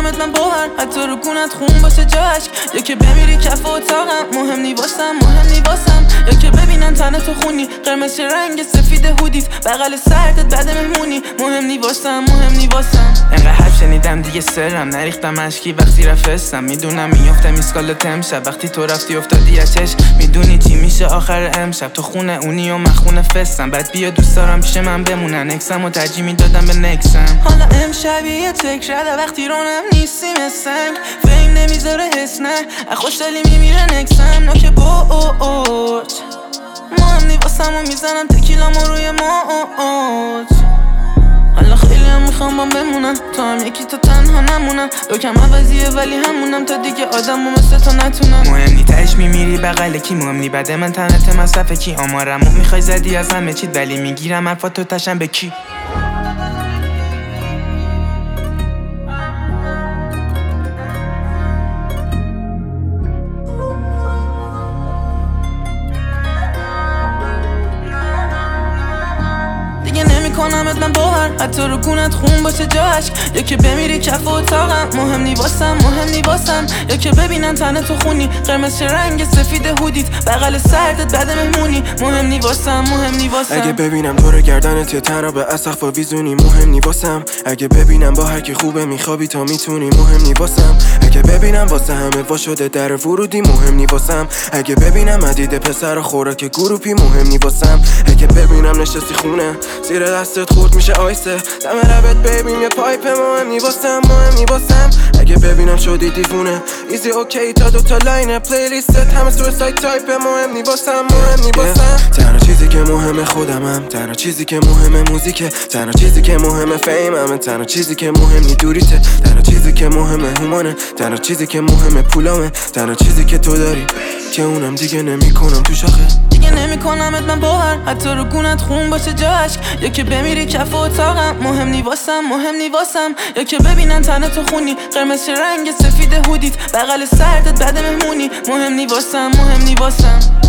میکنمت من باور، حتی رو گونت خون باشه جاش. یا که بمیری کف اتاقم، مهم نی واسم، مهم نی واسم. یا که ببینن تنه تو خونی، قرمز رنگ سفید هودیت، بغل سرتت بعد مهمونی، مهم نی واسم، مهم نی واسم. انقدر حرف شنیدم دیگه سرم نریختم اشکی وقتی رفستم. میدونم میافتم میسکالت امشب، وقتی تو رفتی افتادی از چشم. میدونی چی میشه آخر امشب، تو خونه اونی و من خونه فستم. بعد بیا دوست دارم پیش من بمونن، اکسم و ترجیح میدادم به نکسم. حالا امشب یه تکرده وقتی رونم نیستی مثنگ، فیم نمیذاره حس نه، خوشدلی میمیره نکسم. نوک باوچ مهم نی واسم و میزنم تکیلامو روی موج. حالا خیلی هم میخوام با بمونم، تو هم یکی تا تنها نمونم. لوکم عوضیه ولی همونم، تا دیگه آدم و مثل تو نتونم. مهم نی تهش میمیری بغل کی، مهم نی بعد من تنت مصرف کی. آمارمو میخوای زدی از همه چیت، ولی میگیرم حرفاتو تشم به کی. نمیکنمت من باور، حتی رو گونت خون باشه جاش. یا که بمیری کف اتاقم، مهم نی واسم، مهم نی واسم. یا که ببینن تنه تو خونی، قرمز رنگ سفید هودیت، بغل سرتت بعد مهمونی، مهم نی واسم، مهم نی واسم. اگه ببینم تو رو گردنت یا تنها به اسقف و ویزونی، مهم نی واسم. اگه ببینم با هر کی خوبه میخوابی تا میتونی، مهم نی واسم. اگه ببینم واسه همه وا شده در ورودی، مهم نی واسم. اگه ببینم عدید پسر خوراک گروپی، مهم نی واسم. اگه ببینم نشستی خونه زیر دستت خورد میشه آیسه، دم لبت ببین یه پایپ، مهم نی واسم، مهم نی واسم. اگه ببینم شدی دیوونه ایزی اوکی تا دوتا لاین پلیلیستت همه سویساید تایپ، مهم نی واسم، مهم نی واسم. تنها چیزی که مهمه خودمم، تنها چیزی که مهمه موزیکه، تنها چیزی که مهمه فیمم، تنها چیزی که مهم نی دوریته، تنها چیزی که مهمه هومانه، تنها چیزی که مهمه پولامه، تنها چیزی که تو داری که اونم دیگه نمیکنم تو شاخه. دیگه نمیکنمت من باور، حتی رو گونت خون باشه جاش. یا که بمیری کف اتاقم، مهم نی واسم، مهم نی واسم. یا که ببینن تنه تو خونی، قرمز رنگ سفید هودیت، بغل سرتت بعد مهمونی، مهم نی واسم، مهم نی واسم.